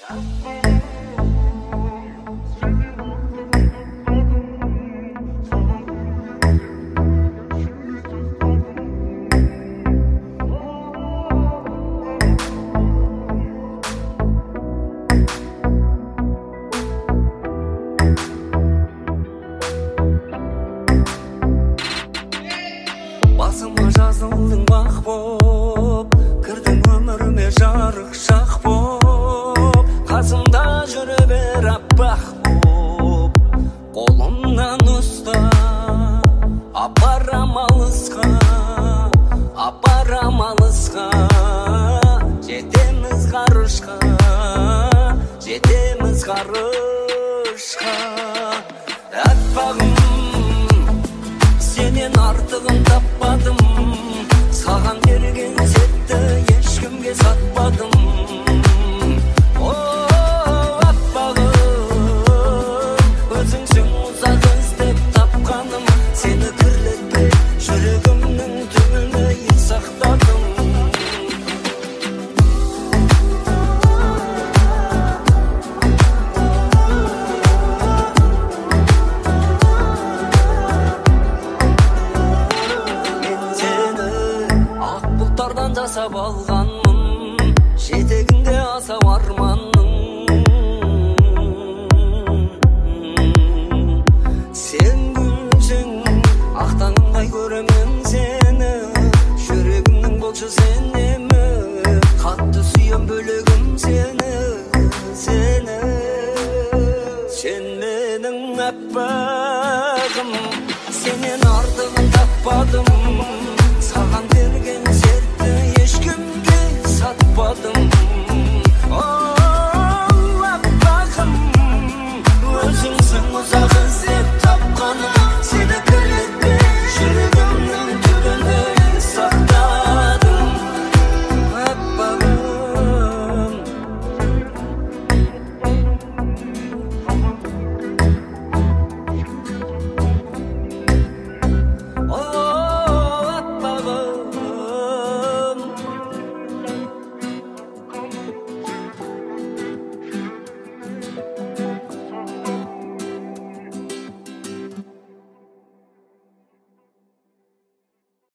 Басыма жазылдың бақ боп, кірдің өміріме жарық шақ боп, қасымда жүре бер аппақ боп, қолымнан ұста, апарам алысқа, апарам алысқа, жетеміз ғарышқа, жетеміз ғарышқа. Аппағым, сенен артығын таппадым, саған берген сәтті ешкімге сатпадым. О, аппағым, өзіңсің ұзақ іздеп тапқаным, сені кірлетпей жүрегімнің түбіне ел сақтадым. Жасап алғанмын, жетегінде асау арман.